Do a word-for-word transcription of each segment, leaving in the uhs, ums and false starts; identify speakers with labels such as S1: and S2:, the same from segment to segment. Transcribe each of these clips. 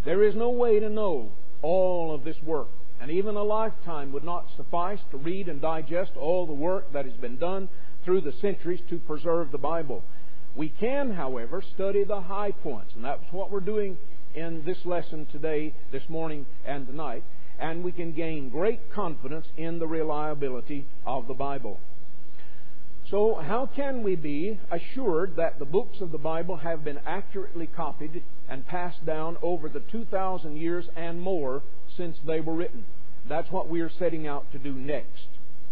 S1: There is no way to know all of this work, and even a lifetime would not suffice to read and digest all the work that has been done through the centuries to preserve the Bible. We can, however, study the high points, and that's what we're doing in this lesson today, this morning, and tonight. And we can gain great confidence in the reliability of the Bible. So, how can we be assured that the books of the Bible have been accurately copied and passed down over the two thousand years and more since they were written? That's what we are setting out to do next.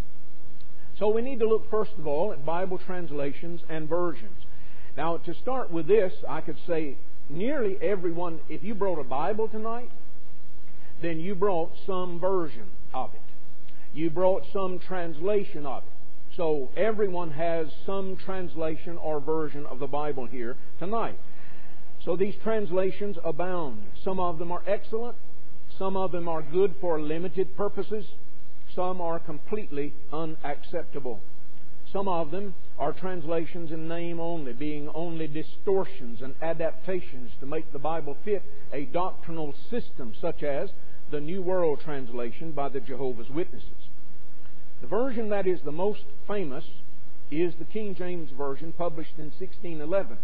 S1: So we need to look first of all at Bible translations and versions. Now, to start with this, I could say nearly everyone, if you brought a Bible tonight, then you brought some version of it. You brought some translation of it. So everyone has some translation or version of the Bible here tonight. So these translations abound. Some of them are excellent. Some of them are good for limited purposes. Some are completely unacceptable. Some of them are translations in name only, being only distortions and adaptations to make the Bible fit a doctrinal system, such as the New World Translation by the Jehovah's Witnesses. The version that is the most famous is the King James Version, published in sixteen eleven.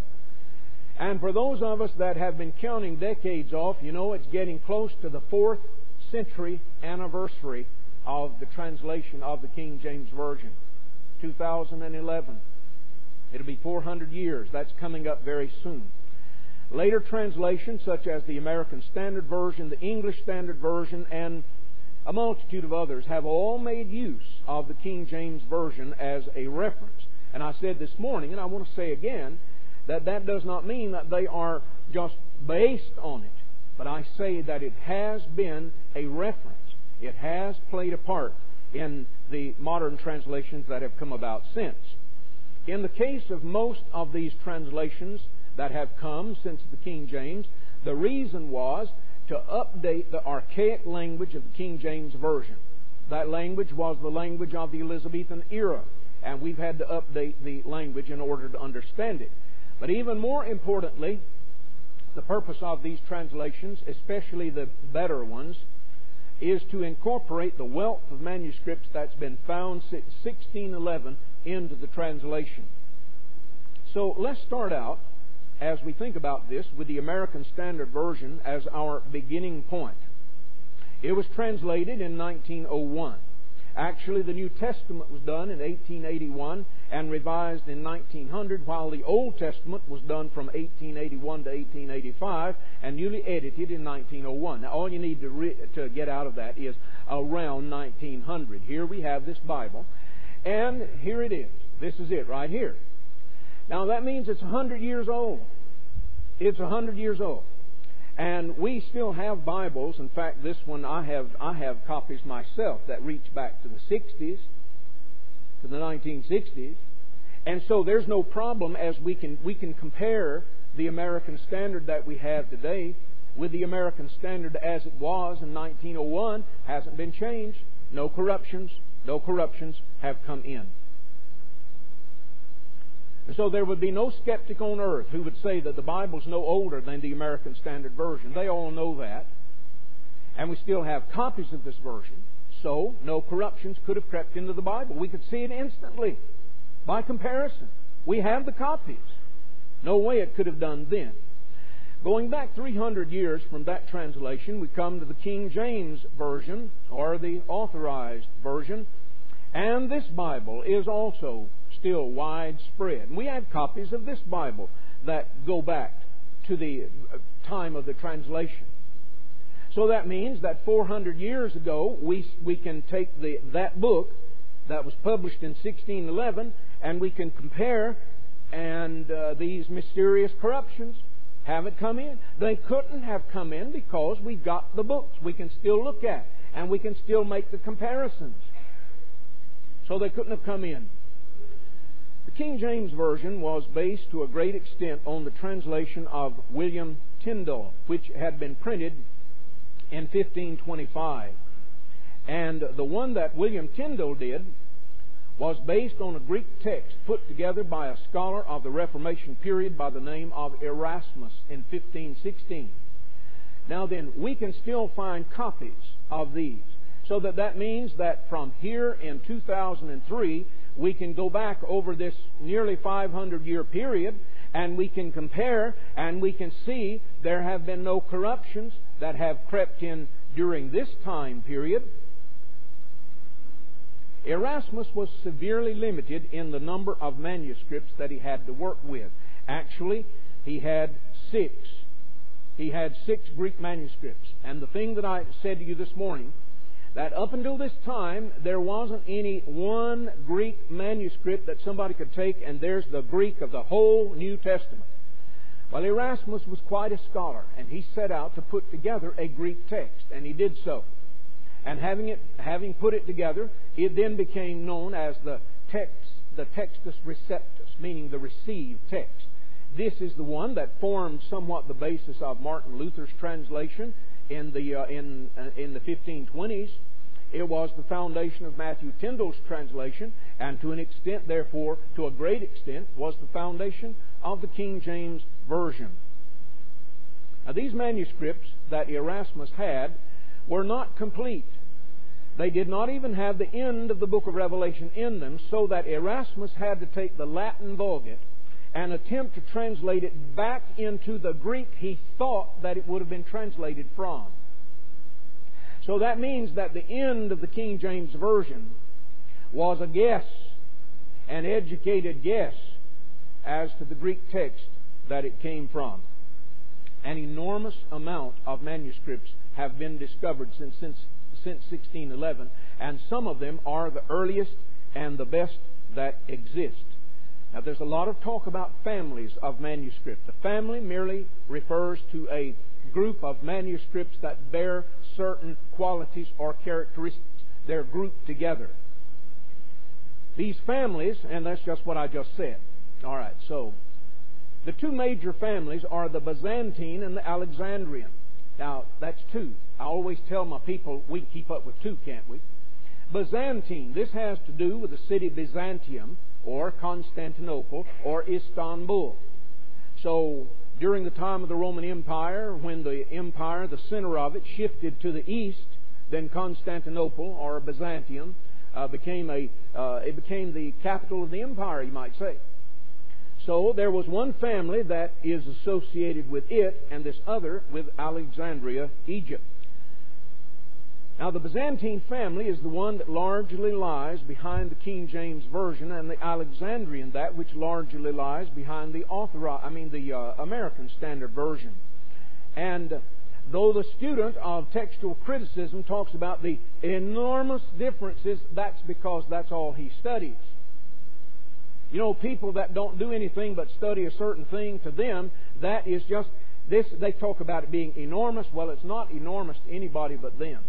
S1: And for those of us that have been counting decades off, you know it's getting close to the fourth century anniversary of the translation of the King James Version. two thousand eleven. It'll be four hundred years. That's coming up very soon. Later translations, such as the American Standard Version, the English Standard Version, and a multitude of others, have all made use of the King James Version as a reference. And I said this morning, and I want to say again, that that does not mean that they are just based on it. But I say that it has been a reference. It has played a part in the modern translations that have come about since. In the case of most of these translations that have come since the King James, the reason was to update the archaic language of the King James Version. That language was the language of the Elizabethan era, and we've had to update the language in order to understand it. But even more importantly, the purpose of these translations, especially the better ones, is to incorporate the wealth of manuscripts that's been found since sixteen eleven into the translation. So let's start out, as we think about this, with the American Standard Version as our beginning point. It was translated in nineteen oh one. Actually, the New Testament was done in eighteen eighty-one and revised in nineteen hundred, while the Old Testament was done from eighteen eighty-one to eighteen eighty-five and newly edited in nineteen oh one. Now, all you need to, re- to get out of that is around nineteen hundred. Here we have this Bible, and here it is. This is it right here. Now, that means it's one hundred years old. It's one hundred years old. And we still have Bibles. In fact, this one I have I have copies myself that reach back to the sixties, to the nineteen sixties. And so there's no problem as we can we can compare the American Standard that we have today with the American Standard as it was in nineteen oh one. Hasn't been changed. No corruptions. No corruptions have come in. And so there would be no skeptic on earth who would say that the Bible's no older than the American Standard Version. They all know that. And we still have copies of this version. So no corruptions could have crept into the Bible. We could see it instantly by comparison. We have the copies. No way it could have done then. Going back three hundred years from that translation, we come to the King James Version, or the Authorized Version. And this Bible is also still widespread. And we have copies of this Bible that go back to the time of the translation. So that means that four hundred years ago, we we can take the that book that was published in sixteen eleven, and we can compare, and uh, these mysterious corruptions haven't come in. They couldn't have come in because we've got the books we can still look at, and we can still make the comparisons. So they couldn't have come in. The King James Version was based to a great extent on the translation of William Tyndale, which had been printed in fifteen twenty-five. And the one that William Tyndale did was based on a Greek text put together by a scholar of the Reformation period by the name of Erasmus in fifteen sixteen. Now then, we can still find copies of these. So that that means that from here in two thousand three, we can go back over this nearly five hundred year period, and we can compare, and we can see there have been no corruptions that have crept in during this time period. Erasmus was severely limited in the number of manuscripts that he had to work with. Actually, he had six. He had six Greek manuscripts. And the thing that I said to you this morning, that up until this time, there wasn't any one Greek manuscript that somebody could take, and there's the Greek of the whole New Testament. Well, Erasmus was quite a scholar, and he set out to put together a Greek text, and he did so. And having it, having put it together, it then became known as the text, the Textus Receptus, meaning the received text. This is the one that formed somewhat the basis of Martin Luther's translation in the uh, in uh, in the fifteen twenties. It was the foundation of Matthew Tyndale's translation, and to an extent, therefore, to a great extent, was the foundation of the King James Version. Now, these manuscripts that Erasmus had were not complete. They did not even have the end of the book of Revelation in them, so that Erasmus had to take the Latin Vulgate and attempt to translate it back into the Greek he thought that it would have been translated from. So that means that the end of the King James Version was a guess, an educated guess, as to the Greek text that it came from. An enormous amount of manuscripts have been discovered since, since, since sixteen eleven, and some of them are the earliest and the best that exist. Now, there's a lot of talk about families of manuscript. The family merely refers to a group of manuscripts that bear certain qualities or characteristics. They're grouped together. These families, and that's just what I just said. All right, so the two major families are the Byzantine and the Alexandrian. Now, that's two. I always tell my people we can keep up with two, can't we? Byzantine, this has to do with the city Byzantium, or Constantinople, or Istanbul. So, during the time of the Roman Empire, when the empire, the center of it, shifted to the east, then Constantinople, or Byzantium, uh, became a uh, it became the capital of the empire, you might say. So there was one family that is associated with it, and this other with Alexandria, Egypt. Now, the Byzantine family is the one that largely lies behind the King James Version, and the Alexandrian that which largely lies behind the author, I mean the uh, American Standard Version. And though the student of textual criticism talks about the enormous differences, that's because that's all he studies. You know, people that don't do anything but study a certain thing, to them, that is just this. They talk about it being enormous. Well, it's not enormous to anybody but them.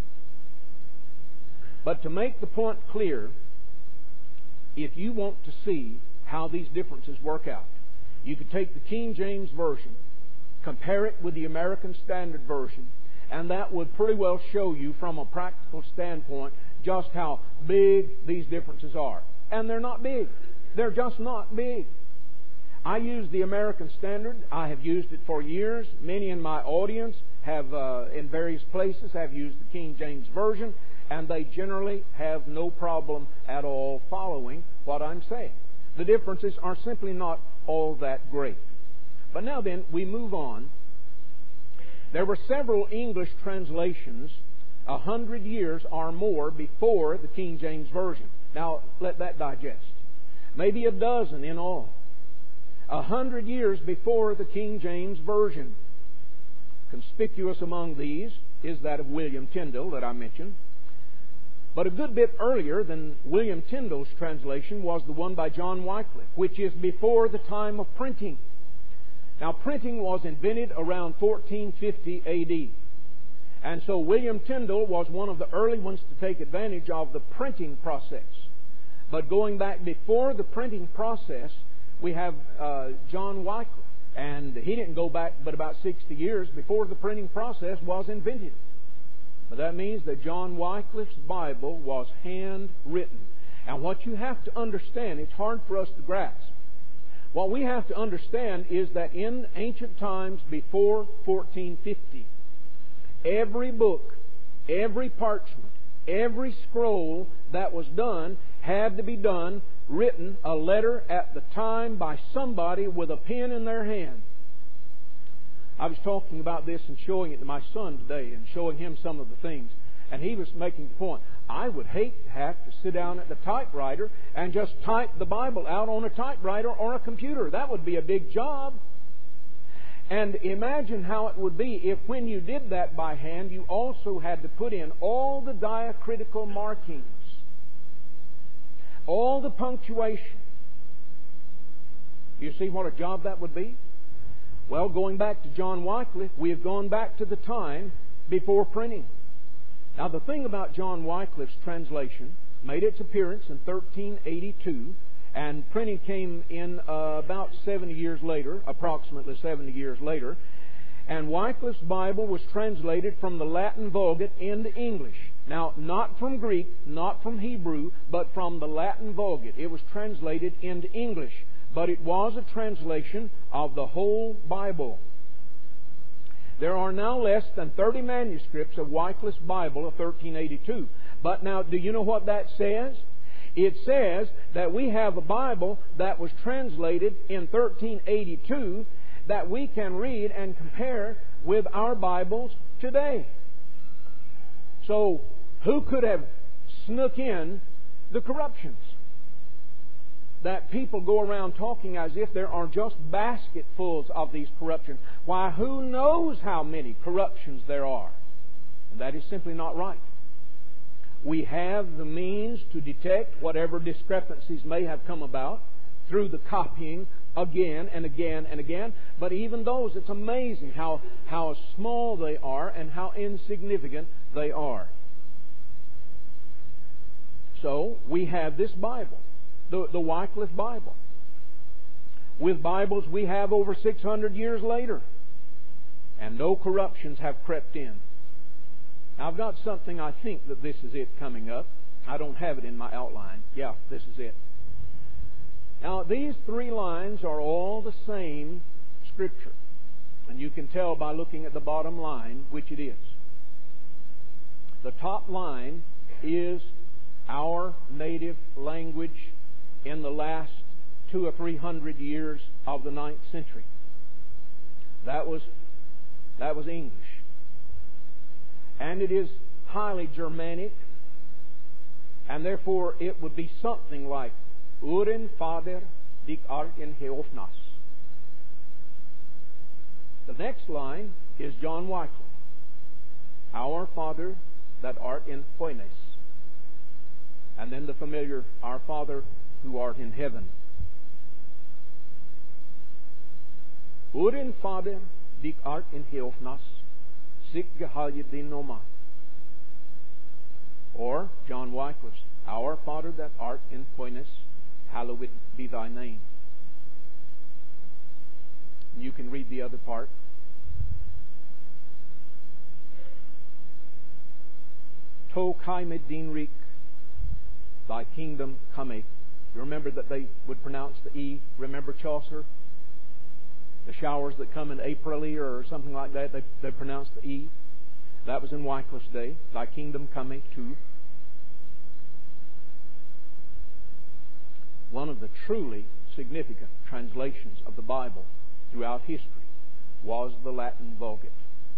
S1: But to make the point clear, if you want to see how these differences work out, you could take the King James Version, compare it with the American Standard Version, and that would pretty well show you from a practical standpoint just how big these differences are. And they're not big. They're just not big. I use the American Standard. I have used it for years. Many in my audience have, uh, in various places, have used the King James Version, and they generally have no problem at all following what I'm saying. The differences are simply not all that great. But now then, we move on. There were several English translations a hundred years or more before the King James Version. Now, let that digest. Maybe a dozen in all. A hundred years before the King James Version. Conspicuous among these is that of William Tyndale that I mentioned. But a good bit earlier than William Tyndale's translation was the one by John Wycliffe, which is before the time of printing. Now, printing was invented around fourteen fifty A D. And so William Tyndale was one of the early ones to take advantage of the printing process. But going back before the printing process, we have uh, John Wycliffe. And he didn't go back but about sixty years before the printing process was invented. But that means that John Wycliffe's Bible was handwritten. And what you have to understand, it's hard for us to grasp. What we have to understand is that in ancient times before fourteen fifty, every book, every parchment, every scroll that was done had to be done, written, a letter at the time by somebody with a pen in their hand. I was talking about this and showing it to my son today and showing him some of the things. And he was making the point, I would hate to have to sit down at the typewriter and just type the Bible out on a typewriter or a computer. That would be a big job. And imagine how it would be if when you did that by hand, you also had to put in all the diacritical markings, all the punctuation. You see what a job that would be? Well, going back to John Wycliffe, we have gone back to the time before printing. Now, the thing about John Wycliffe's translation made its appearance in thirteen eighty-two, and printing came in uh, about seventy years later, approximately seventy years later. And Wycliffe's Bible was translated from the Latin Vulgate into English. Now, not from Greek, not from Hebrew, but from the Latin Vulgate. It was translated into English, but it was a translation of the whole Bible. There are now less than thirty manuscripts of Wycliffe's Bible of thirteen eighty-two. But now, do you know what that says? It says that we have a Bible that was translated in thirteen eighty-two that we can read and compare with our Bibles today. So, who could have snuck in the corruptions? That people go around talking as if there are just basketfuls of these corruptions. Why, who knows how many corruptions there are? And that is simply not right. We have the means to detect whatever discrepancies may have come about through the copying again and again and again. But even those, it's amazing how, how small they are and how insignificant they are. So, we have this Bible. The, the Wycliffe Bible. With Bibles we have over six hundred years later. And no corruptions have crept in. Now I've got something, I think that this is it coming up. I don't have it in my outline. Yeah, this is it. Now these three lines are all the same Scripture. And you can tell by looking at the bottom line which it is. The top line is our native language in the last two or three hundred years of the ninth century. That was that was English. And it is highly Germanic, and therefore it would be something like Uren Fader dic art in Heofnas. The next line is John Wycliffe. Our Father that art in Hoines. And then the familiar, Our Father who art in heaven. Uren Fader dic art in Heofnas, sic gehalje din noma. Or John Wycliffe's, Our Father that art in Hoines, hallowed be thy name. You can read the other part. To kaime dinrik, thy kingdom cometh. You remember that they would pronounce the E. Remember Chaucer? The showers that come in April or something like that, they, they pronounce the E. That was in Wycliffe's day. Thy kingdom cometh too. One of the truly significant translations of the Bible throughout history was the Latin Vulgate.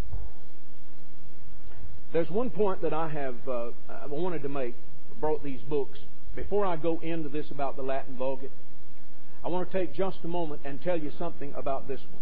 S1: There's one point that I have uh, I wanted to make, brought these books. Before I go into this about the Latin Vulgate, I want to take just a moment and tell you something about this one.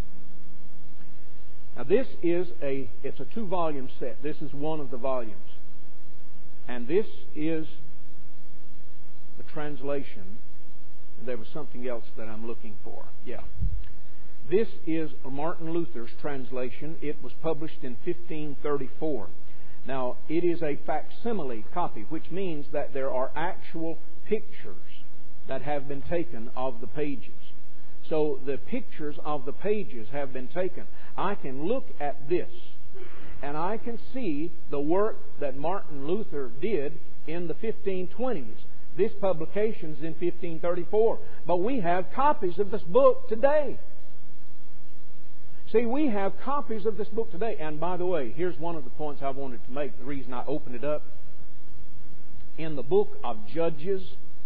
S1: Now this is a, it's a two-volume set. This is one of the volumes. And this is the translation. There was something else that I'm looking for. Yeah. This is Martin Luther's translation. It was published in fifteen thirty-four. Now, it is a facsimile copy, which means that there are actual pictures that have been taken of the pages. So the pictures of the pages have been taken. I can look at this, and I can see the work that Martin Luther did in the fifteen twenties. This publication is in fifteen thirty-four. But we have copies of this book today. See, we have copies of this book today. And by the way, here's one of the points I wanted to make, the reason I opened it up. In the book of Judges,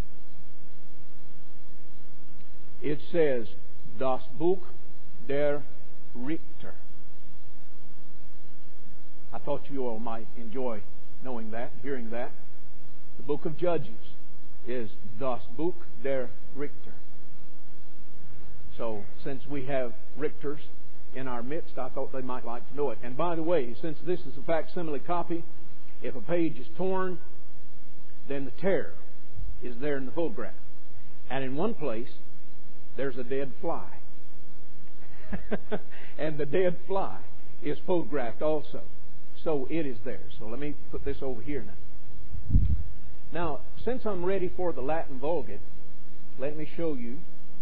S1: it says, Das Buch der Richter. I thought you all might enjoy knowing that, hearing that. The book of Judges is Das Buch der Richter. So, since we have Richters in our midst, I thought they might like to know it. And by the way, since this is a facsimile copy, if a page is torn, then the tear is there in the photograph. And in one place, there's a dead fly. And the dead fly is photographed also. So it is there. So let me put this over here now. Now, since I'm ready for the Latin Vulgate, let me show you.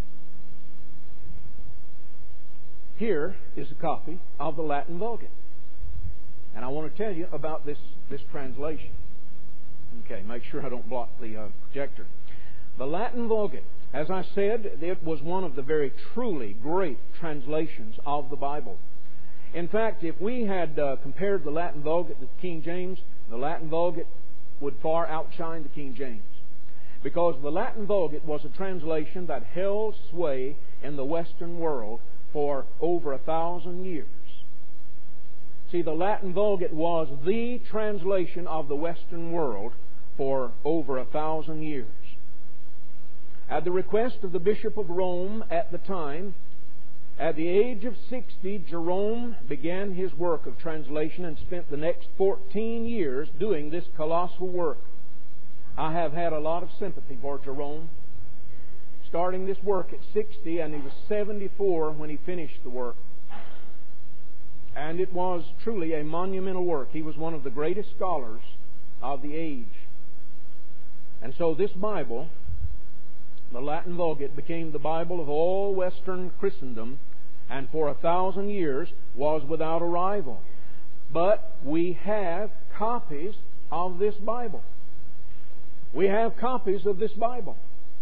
S1: Here is a copy of the Latin Vulgate. And I want to tell you about this, this translation. Okay, make sure I don't block the uh, projector. The Latin Vulgate, as I said, it was one of the very truly great translations of the Bible. In fact, if we had uh, compared the Latin Vulgate to the King James, the Latin Vulgate would far outshine the King James. Because the Latin Vulgate was a translation that held sway in the Western world for over a thousand years. See, the Latin Vulgate was the translation of the Western world for over a thousand years. At the request of the Bishop of Rome at the time, at the age of sixty, Jerome began his work of translation and spent the next fourteen years doing this colossal work. I have had a lot of sympathy for Jerome, starting this work at sixty, and he was seventy-four when he finished the work. And it was truly a monumental work. He was one of the greatest scholars of the age. And so this Bible, the Latin Vulgate, became the Bible of all Western Christendom, and for a thousand years was without a rival. But we have copies of this Bible. We have copies of this Bible.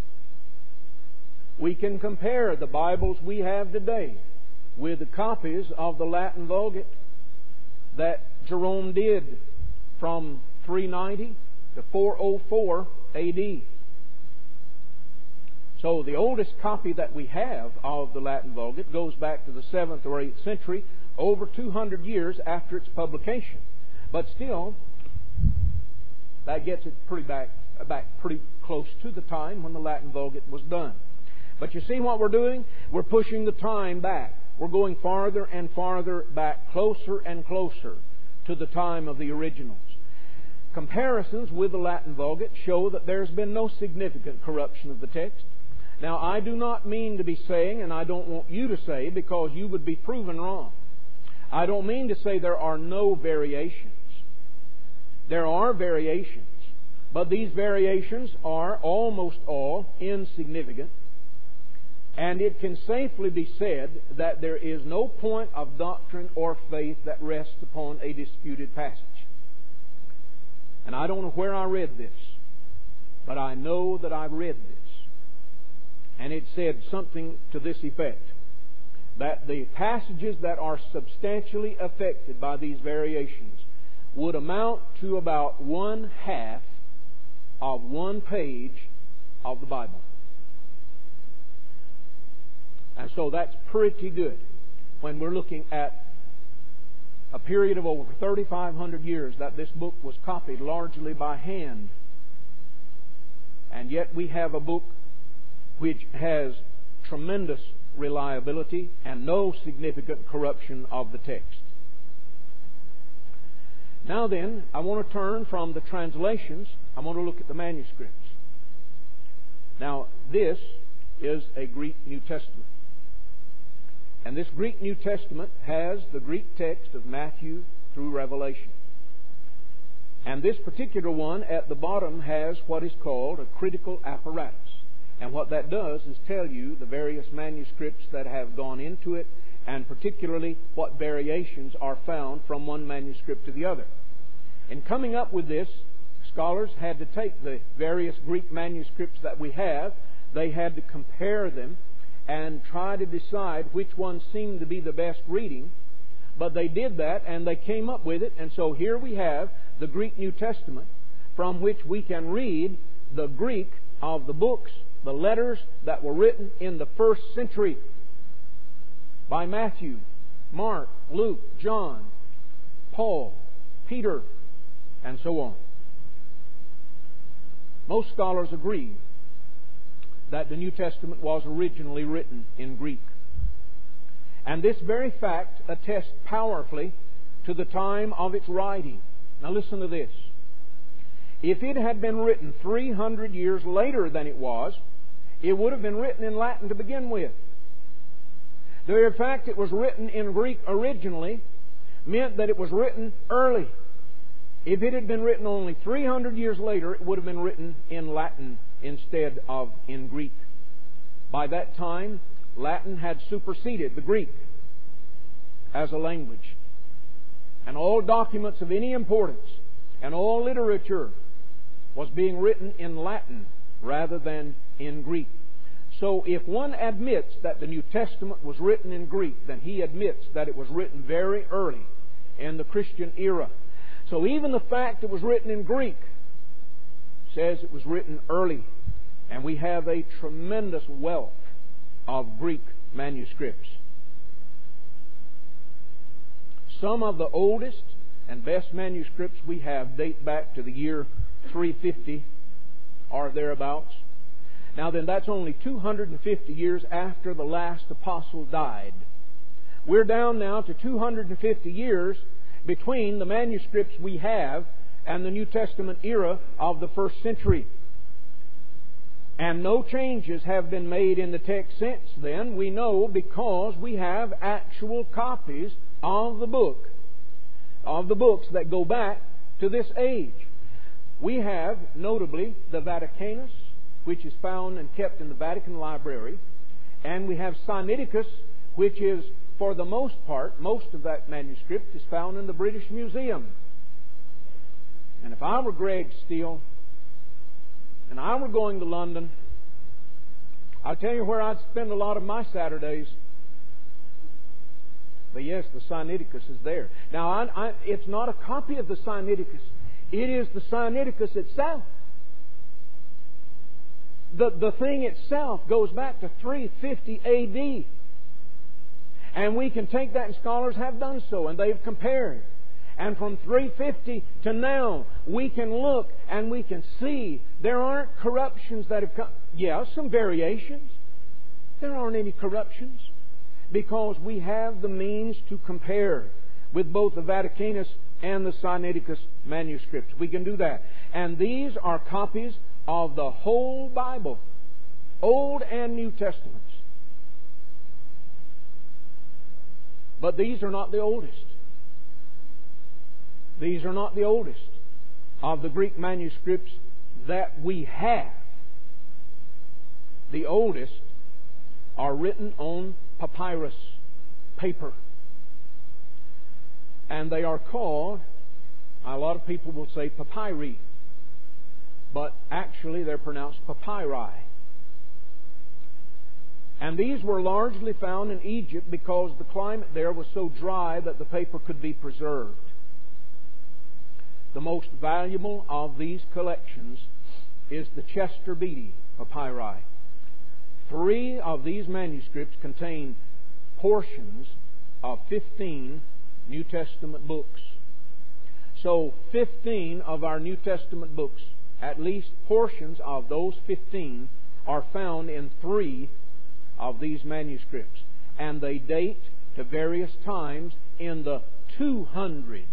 S1: We can compare the Bibles we have today with the copies of the Latin Vulgate that Jerome did from three ninety to four oh four A D. So the oldest copy that we have of the Latin Vulgate goes back to the seventh or eighth century, over two hundred years after its publication. But still, that gets it pretty back, back pretty close to the time when the Latin Vulgate was done. But you see what we're doing? We're pushing the time back. We're going farther and farther back, closer and closer to the time of the originals. Comparisons with the Latin Vulgate show that there's been no significant corruption of the text. Now, I do not mean to be saying, and I don't want you to say, because you would be proven wrong, I don't mean to say there are no variations. There are variations, but these variations are almost all insignificant. And it can safely be said that there is no point of doctrine or faith that rests upon a disputed passage. And I don't know where I read this, but I know that I've read this. And it said something to this effect, that the passages that are substantially affected by these variations would amount to about one half of one page of the Bible. And so that's pretty good when we're looking at a period of over thirty-five hundred years that this book was copied largely by hand. And yet we have a book which has tremendous reliability and no significant corruption of the text. Now then, I want to turn from the translations, I want to look at the manuscripts. Now, this is a Greek New Testament. And this Greek New Testament has the Greek text of Matthew through Revelation. And this particular one at the bottom has what is called a critical apparatus. And what that does is tell you the various manuscripts that have gone into it, and particularly what variations are found from one manuscript to the other. In coming up with this, scholars had to take the various Greek manuscripts that we have, they had to compare them, and try to decide which one seemed to be the best reading. But they did that, and they came up with it. And so here we have the Greek New Testament, from which we can read the Greek of the books, the letters that were written in the first century by Matthew, Mark, Luke, John, Paul, Peter, and so on. Most scholars agree that the New Testament was originally written in Greek. And this very fact attests powerfully to the time of its writing. Now listen to this. If it had been written three hundred years later than it was, it would have been written in Latin to begin with. The very fact it was written in Greek originally meant that it was written early. If it had been written only three hundred years later, it would have been written in Latin instead of in Greek. By that time, Latin had superseded the Greek as a language. And all documents of any importance and all literature was being written in Latin rather than in Greek. So if one admits that the New Testament was written in Greek, then he admits that it was written very early in the Christian era. So even the fact it was written in Greek says it was written early. And we have a tremendous wealth of Greek manuscripts. Some of the oldest and best manuscripts we have date back to the year three fifty or thereabouts. Now then, that's only two hundred fifty years after the last apostle died. We're down now to two hundred fifty years between the manuscripts we have and the New Testament era of the first century. And no changes have been made in the text since then. We know because we have actual copies of the book, of the books that go back to this age. We have, notably, the Vaticanus, which is found and kept in the Vatican Library, and we have Sinaiticus, which is, for the most part, most of that manuscript is found in the British Museum. And if I were Greg Steele, and I were going to London, I'll tell you where I'd spend a lot of my Saturdays. But yes, the Sinaiticus is there. Now, I, I, it's not a copy of the Sinaiticus. It is the Sinaiticus itself. The, the thing itself goes back to three fifty A D. And we can take that, and scholars have done so, and they've compared. And from three fifty to now, we can look and we can see there aren't corruptions that have come. Yeah, some variations. There aren't any corruptions because we have the means to compare with both the Vaticanus and the Sinaiticus manuscripts. We can do that. And these are copies of the whole Bible, Old and New Testaments. But these are not the oldest. These are not the oldest of the Greek manuscripts that we have. The oldest are written on papyrus, paper. And they are called, a lot of people will say papyri, but actually they're pronounced papyri. And these were largely found in Egypt because the climate there was so dry that the paper could be preserved. The most valuable of these collections is the Chester Beatty papyri. Three of these manuscripts contain portions of fifteen New Testament books. So fifteen of our New Testament books, at least portions of those fifteen, are found in three of these manuscripts. And they date to various times in the two hundreds.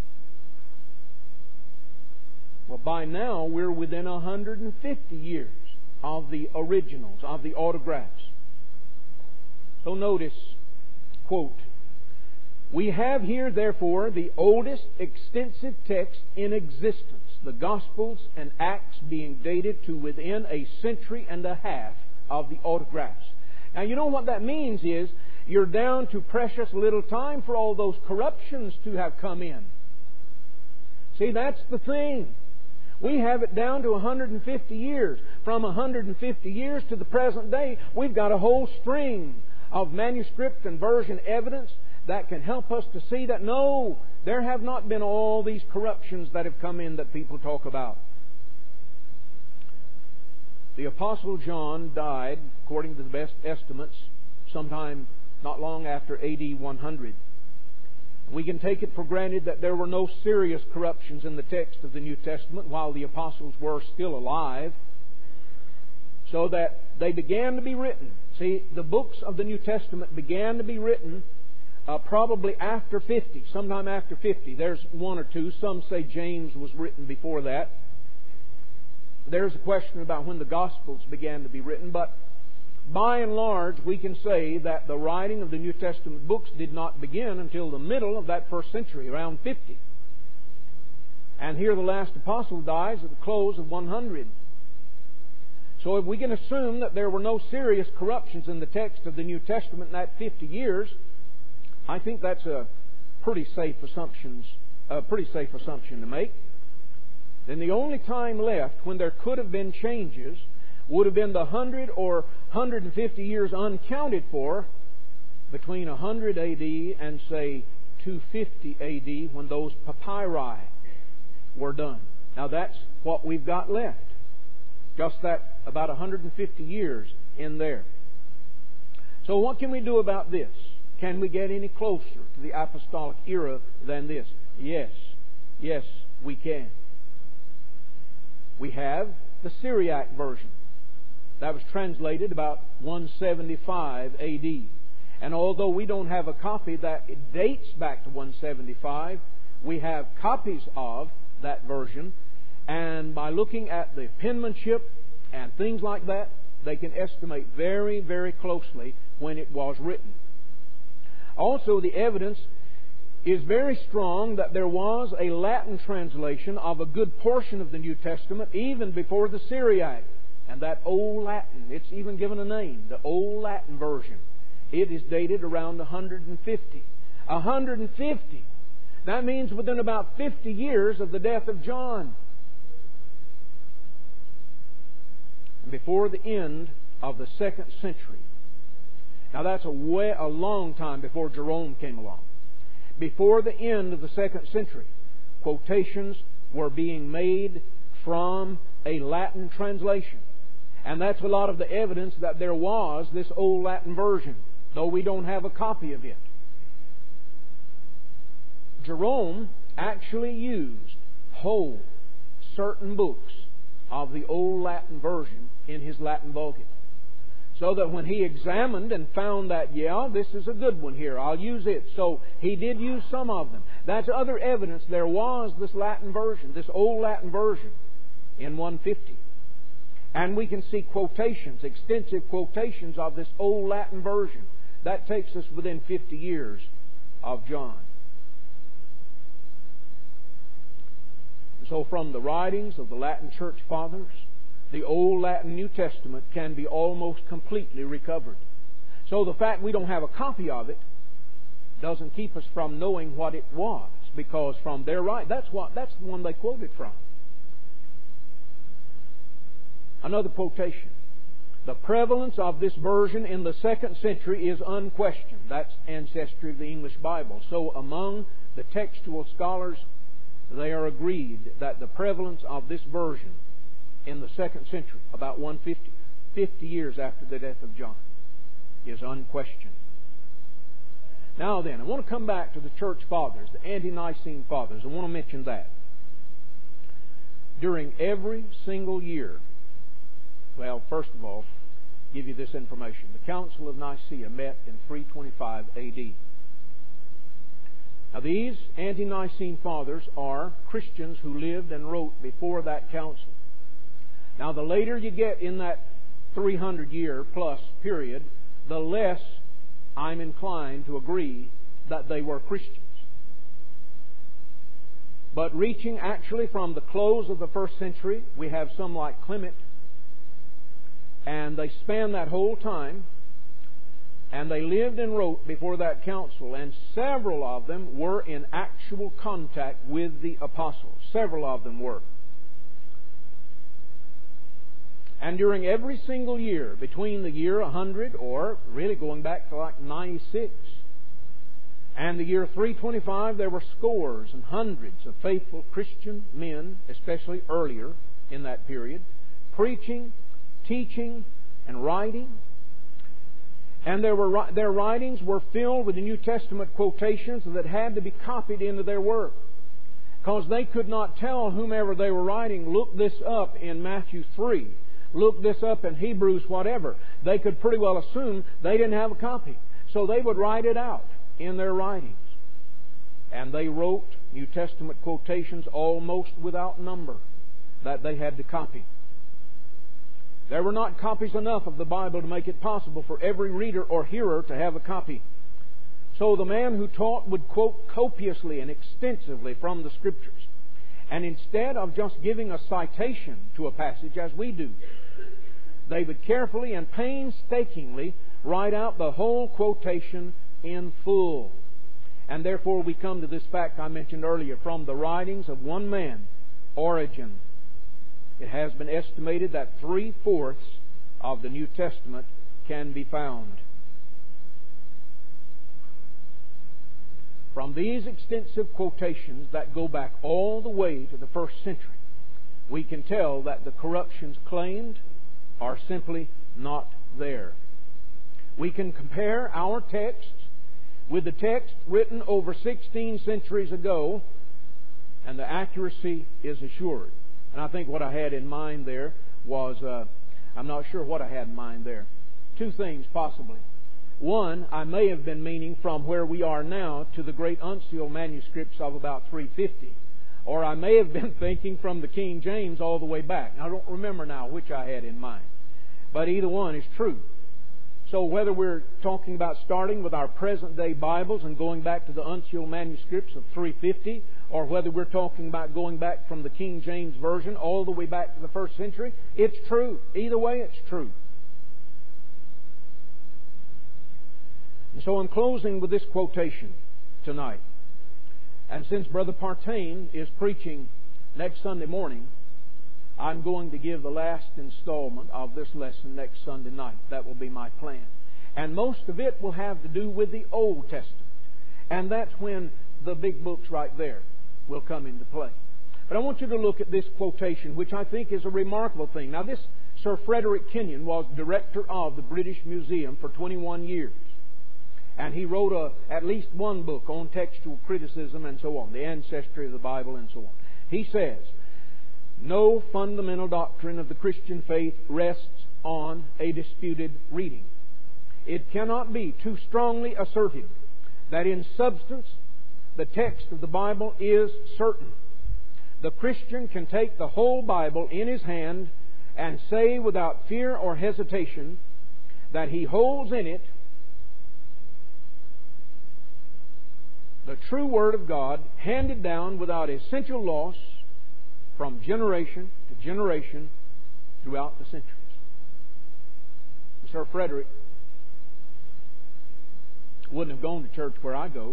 S1: Well, by now we're within one hundred fifty years of the originals, of the autographs. So notice, quote, "We have here, therefore, the oldest extensive text in existence, the Gospels and Acts being dated to within a century and a half of the autographs." Now, you know what that means is you're down to precious little time for all those corruptions to have come in. See, that's the thing. We have it down to one hundred fifty years. From one hundred fifty years to the present day, we've got a whole string of manuscript and version evidence that can help us to see that no, there have not been all these corruptions that have come in that people talk about. The Apostle John died, according to the best estimates, sometime not long after A D one hundred. We can take it for granted that there were no serious corruptions in the text of the New Testament while the apostles were still alive, so that they began to be written. See, the books of the New Testament began to be written uh, probably after fifty, sometime after fifty. There's one or two. Some say James was written before that. There's a question about when the Gospels began to be written, but by and large, we can say that the writing of the New Testament books did not begin until the middle of that first century, around fifty. And here the last apostle dies at the close of one hundred. So if we can assume that there were no serious corruptions in the text of the New Testament in that fifty years, I think that's a pretty safe assumptions, a pretty safe assumption to make. Then the only time left when there could have been changes would have been the one hundred or one hundred fifty years uncounted for between one hundred A D and, say, two fifty A D when those papyri were done. Now that's what we've got left. Just that, about one hundred fifty years in there. So what can we do about this? Can we get any closer to the apostolic era than this? Yes. Yes, we can. We have the Syriac version. That was translated about one seventy-five A D. And although we don't have a copy that it dates back to one seventy-five, we have copies of that version. And by looking at the penmanship and things like that, they can estimate very, very closely when it was written. Also, the evidence is very strong that there was a Latin translation of a good portion of the New Testament even before the Syriac. And that Old Latin, it's even given a name, the Old Latin version. It is dated around one hundred fifty. one hundred fifty. That means within about fifty years of the death of John. And before the end of the second century. Now that's a, way, a long time before Jerome came along. Before the end of the second century, quotations were being made from a Latin translation. And that's a lot of the evidence that there was this Old Latin version, though we don't have a copy of it. Jerome actually used whole certain books of the Old Latin version in his Latin Vulgate. So that when he examined and found that, yeah, this is a good one here, I'll use it. So he did use some of them. That's other evidence there was this Latin version, this Old Latin version in one fifty. And we can see quotations, extensive quotations of this Old Latin version. That takes us within fifty years of John. So from the writings of the Latin Church Fathers, the Old Latin New Testament can be almost completely recovered. So the fact we don't have a copy of it doesn't keep us from knowing what it was, because from their right, that's what that's the one they quoted from. Another quotation. The prevalence of this version in the second century is unquestioned. That's ancestry of the English Bible. So among the textual scholars, they are agreed that the prevalence of this version in the second century, about one fifty, fifty years after the death of John, is unquestioned. Now then, I want to come back to the Church Fathers, the Ante-Nicene Fathers. I want to mention that. During every single year, well, first of all, give you this information. The Council of Nicaea met in three twenty-five A D. Now these Ante-Nicene Fathers are Christians who lived and wrote before that council. Now the later you get in that three hundred year plus period, the less I'm inclined to agree that they were Christians. But reaching actually from the close of the first century, we have some like Clement, and they span that whole time, and they lived and wrote before that council, and several of them were in actual contact with the apostles. Several of them were. And during every single year, between the year one hundred, or really going back to like ninety-six, and the year three twenty-five, there were scores and hundreds of faithful Christian men, especially earlier in that period, preaching, teaching, and writing. And there were, their writings were filled with the New Testament quotations that had to be copied into their work. Because they could not tell whomever they were writing, look this up in Matthew three, look this up in Hebrews, whatever. They could pretty well assume they didn't have a copy. So they would write it out in their writings. And they wrote New Testament quotations almost without number that they had to copy. There were not copies enough of the Bible to make it possible for every reader or hearer to have a copy. So the man who taught would quote copiously and extensively from the Scriptures. And instead of just giving a citation to a passage as we do, they would carefully and painstakingly write out the whole quotation in full. And therefore we come to this fact I mentioned earlier, from the writings of one man, Origen. It has been estimated that three-fourths of the New Testament can be found. From these extensive quotations that go back all the way to the first century, we can tell that the corruptions claimed are simply not there. We can compare our texts with the text written over sixteen centuries ago, and the accuracy is assured. And I think what I had in mind there was, uh, I'm not sure what I had in mind there. Two things possibly. One, I may have been meaning from where we are now to the great uncial manuscripts of about three fifty. Or I may have been thinking from the King James all the way back. I don't remember now which I had in mind. But either one is true. So whether we're talking about starting with our present-day Bibles and going back to the uncial manuscripts of three fifty, or whether we're talking about going back from the King James Version all the way back to the first century, it's true. Either way, it's true. And so I'm closing with this quotation tonight. And since Brother Partain is preaching next Sunday morning, I'm going to give the last installment of this lesson next Sunday night. That will be my plan. And most of it will have to do with the Old Testament. And that's when the big books right there will come into play. But I want you to look at this quotation, which I think is a remarkable thing. Now, this Sir Frederick Kenyon was director of the British Museum for twenty-one years. And he wrote a, at least one book on textual criticism and so on, the ancestry of the Bible and so on. He says, no fundamental doctrine of the Christian faith rests on a disputed reading. It cannot be too strongly asserted that in substance the text of the Bible is certain. The Christian can take the whole Bible in his hand and say without fear or hesitation that he holds in it the true Word of God, handed down without essential loss from generation to generation throughout the centuries. Sir Frederick wouldn't have gone to church where I go.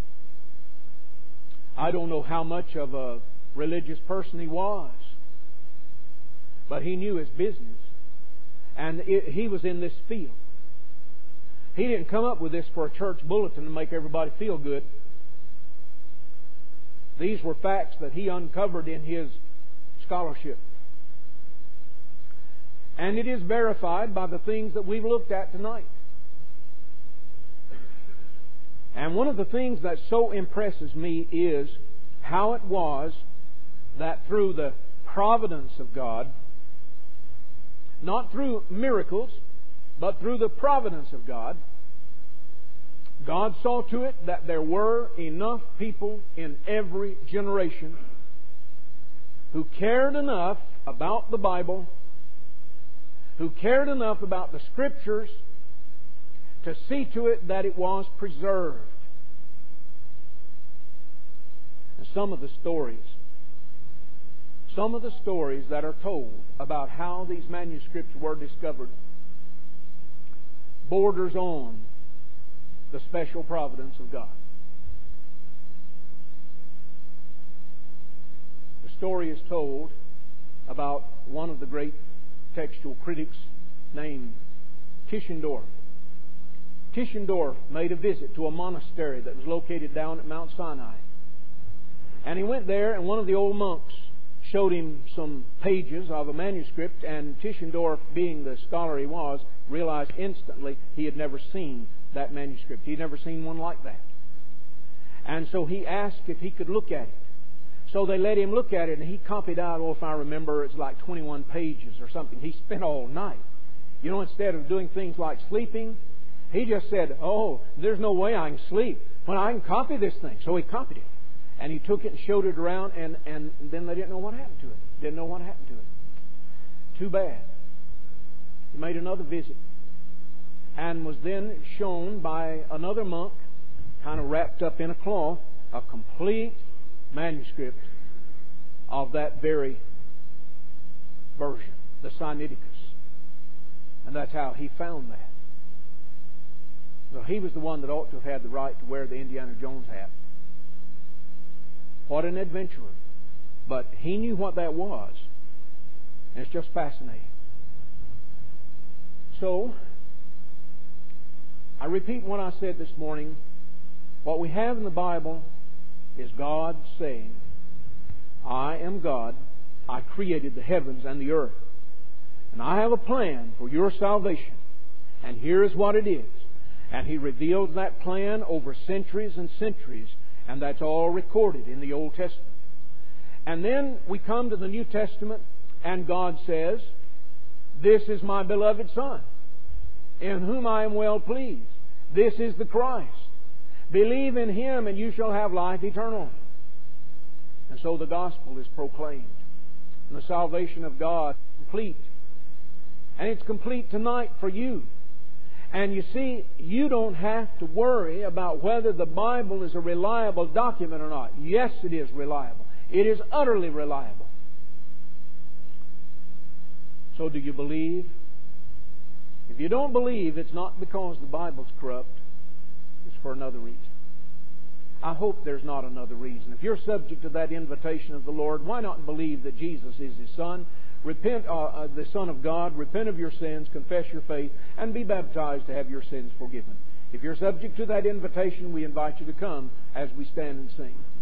S1: I don't know how much of a religious person he was, but he knew his business, and it, he was in this field. He didn't come up with this for a church bulletin to make everybody feel good. These were facts that he uncovered in his scholarship. And it is verified by the things that we've looked at tonight. And one of the things that so impresses me is how it was that through the providence of God, not through miracles, but through the providence of God, God saw to it that there were enough people in every generation who cared enough about the Bible, who cared enough about the Scriptures to see to it that it was preserved. And some of the stories, some of the stories that are told about how these manuscripts were discovered borders on the special providence of God. The story is told about one of the great textual critics named Tischendorf. Tischendorf made a visit to a monastery that was located down at Mount Sinai. And he went there, and one of the old monks showed him some pages of a manuscript, and Tischendorf, being the scholar he was, realized instantly he had never seen that manuscript. He had never seen one like that. And so he asked if he could look at it. So they let him look at it, and he copied out, oh, if I remember, it's like twenty-one pages or something. He spent all night. You know, instead of doing things like sleeping, he just said, oh, there's no way I can sleep when I can copy this thing. So he copied it. And he took it and showed it around, and, and then they didn't know what happened to it. Didn't know what happened to it. Too bad. He made another visit and was then shown by another monk, kind of wrapped up in a cloth, a complete manuscript of that very version, the Sinaiticus. And that's how he found that. So he was the one that ought to have had the right to wear the Indiana Jones hat. What an adventurer. But he knew what that was. And it's just fascinating. So, I repeat what I said this morning. What we have in the Bible is God saying, I am God. I created the heavens and the earth. And I have a plan for your salvation. And here is what it is. And He revealed that plan over centuries and centuries. And that's all recorded in the Old Testament. And then we come to the New Testament, and God says, this is my beloved Son, in whom I am well pleased. This is the Christ. Believe in Him, and you shall have life eternal. And so the gospel is proclaimed. And the salvation of God is complete. And it's complete tonight for you. And you see, you don't have to worry about whether the Bible is a reliable document or not. Yes, it is reliable. It is utterly reliable. So do you believe? If you don't believe, it's not because the Bible's corrupt. It's for another reason. I hope there's not another reason. If you're subject to that invitation of the Lord, why not believe that Jesus is His Son? Repent, uh, uh, the Son of God, repent of your sins, confess your faith, and be baptized to have your sins forgiven. If you're subject to that invitation, we invite you to come as we stand and sing.